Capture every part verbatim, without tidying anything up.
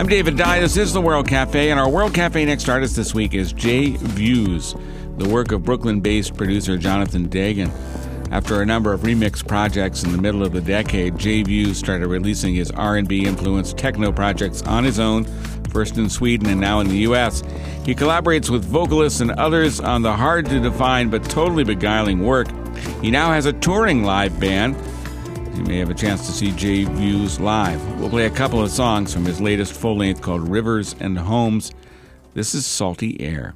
I'm David Dye. This is the World Cafe, and our World Cafe next artist this week is J Views, the work of Brooklyn-based producer Jonathan Dagan. After a number of remix projects in the middle of the decade, J Views started releasing his R and B-influenced techno projects on his own, first in Sweden and now in the U S. He collaborates with vocalists and others on the hard-to-define but totally beguiling work. He now has a touring live band. You may have a chance to see J Views live. We'll play a couple of songs from his latest full-length called Rivers and Homes. This is Salty Air.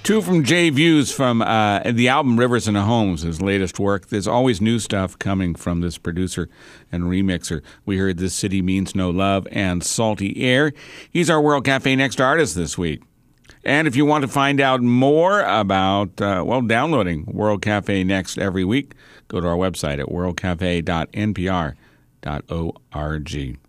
Two from Jay Views from uh, the album Rivers and Homes, his latest work. There's always new stuff coming from this producer and remixer. We heard This City Means No Love and Salty Air. He's our World Cafe Next artist this week. And if you want to find out more about, uh, well, downloading World Cafe Next every week, go to our website at world cafe dot n p r dot org.